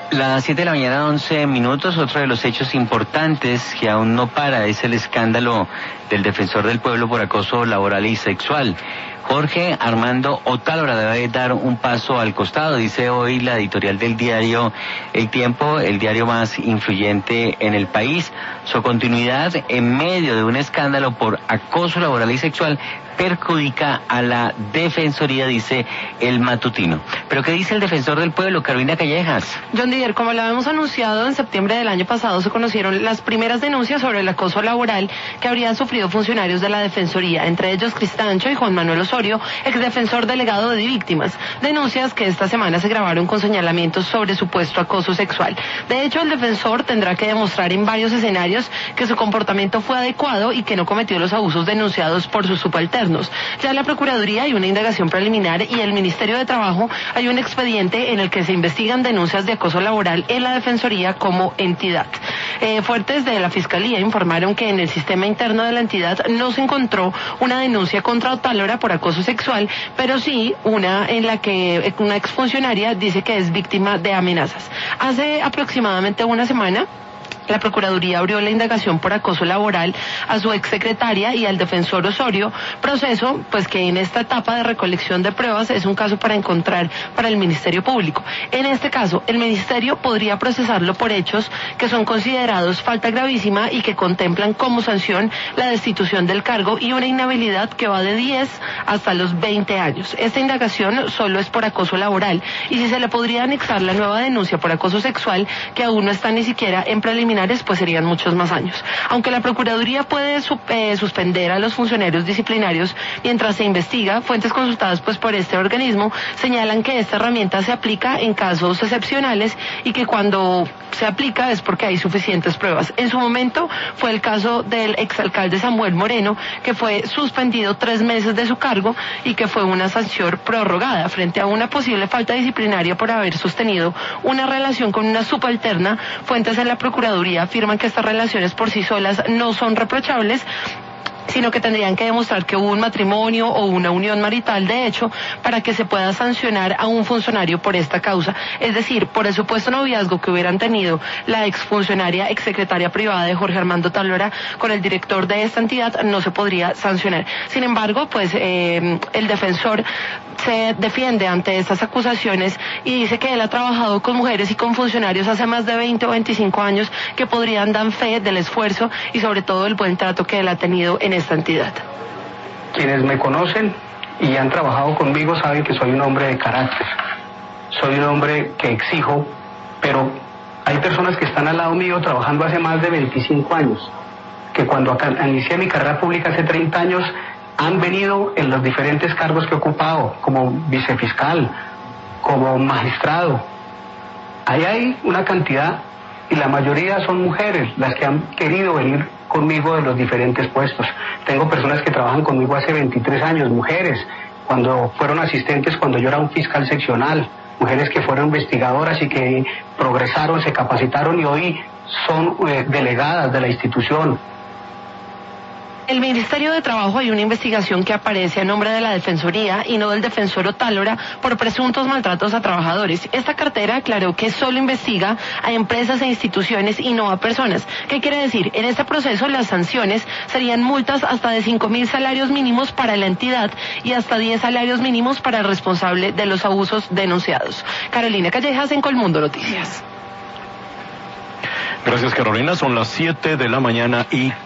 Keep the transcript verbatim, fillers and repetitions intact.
Las siete de la mañana, once minutos. Otro de los hechos importantes que aún no para es el escándalo del defensor del pueblo por acoso laboral y sexual. Jorge Armando Otálora debe dar un paso al costado, dice hoy la editorial del diario El Tiempo, el diario más influyente en el país. Su continuidad en medio de un escándalo por acoso laboral y sexual perjudica a la Defensoría, dice el matutino. ¿Pero qué dice el defensor del pueblo, Carolina Callejas? John Didier, como lo habíamos anunciado, en septiembre del año pasado se conocieron las primeras denuncias sobre el acoso laboral que habrían sufrido funcionarios de la Defensoría, entre ellos Cristancho y Juan Manuel Osorio, exdefensor delegado de víctimas. Denuncias que esta semana se grabaron con señalamientos sobre supuesto acoso sexual. De hecho, el defensor tendrá que demostrar en varios escenarios que su comportamiento fue adecuado y que no cometió los abusos denunciados por sus subalternos. Ya en la Procuraduría hay una indagación preliminar y el Ministerio de Trabajo hay un expediente en el que se investigan denuncias de acoso laboral en la Defensoría como entidad. Eh, fuentes de la Fiscalía informaron que en el sistema interno de la entidad no se encontró una denuncia contra Otálora por acoso sexual, pero sí una en la que una exfuncionaria dice que es víctima de amenazas. Hace aproximadamente una semana, la Procuraduría abrió la indagación por acoso laboral a su exsecretaria y al defensor Osorio, proceso pues que en esta etapa de recolección de pruebas es un caso para encontrar para el Ministerio Público. En este caso, el Ministerio podría procesarlo por hechos que son considerados falta gravísima y que contemplan como sanción la destitución del cargo y una inhabilidad que va de diez hasta los veinte años. Esta indagación solo es por acoso laboral y si se le podría anexar la nueva denuncia por acoso sexual, que aún no está ni siquiera en preliminar, pues serían muchos más años. Aunque la Procuraduría puede eh, suspender a los funcionarios disciplinarios mientras se investiga, fuentes consultadas pues por este organismo señalan que esta herramienta se aplica en casos excepcionales y que cuando se aplica es porque hay suficientes pruebas. En su momento fue el caso del exalcalde Samuel Moreno, que fue suspendido tres meses de su cargo y que fue una sanción prorrogada frente a una posible falta disciplinaria por haber sostenido una relación con una subalterna. Fuentes en la Procuraduría afirman que estas relaciones por sí solas no son reprochables, sino que tendrían que demostrar que hubo un matrimonio o una unión marital de hecho para que se pueda sancionar a un funcionario por esta causa. Es decir, por el supuesto noviazgo que hubieran tenido la exfuncionaria, exsecretaria privada de Jorge Armando Otálora con el director de esta entidad, no se podría sancionar. Sin embargo, pues eh, el defensor se defiende ante estas acusaciones y dice que él ha trabajado con mujeres y con funcionarios hace más de veinte o veinticinco años que podrían dar fe del esfuerzo y sobre todo el buen trato que él ha tenido en esta entidad. Quienes me conocen y han trabajado conmigo saben que soy un hombre de carácter, soy un hombre que exijo, pero hay personas que están al lado mío trabajando hace más de veinticinco años, que cuando acá inicié mi carrera pública hace treinta años han venido en los diferentes cargos que he ocupado, como vicefiscal, como magistrado. Ahí hay una cantidad y la mayoría son mujeres las que han querido venir conmigo de los diferentes puestos. Tengo personas que trabajan conmigo hace veintitrés años, mujeres, cuando fueron asistentes, cuando yo era un fiscal seccional, mujeres que fueron investigadoras y que progresaron, se capacitaron y hoy son eh, delegadas de la institución. El Ministerio de Trabajo hay una investigación que aparece a nombre de la Defensoría y no del defensor Otálora por presuntos maltratos a trabajadores. Esta cartera aclaró que solo investiga a empresas e instituciones y no a personas. ¿Qué quiere decir? En este proceso las sanciones serían multas hasta de cinco mil salarios mínimos para la entidad y hasta diez salarios mínimos para el responsable de los abusos denunciados. Carolina Callejas en Colmundo Noticias. Gracias, Carolina. Son las siete de la mañana y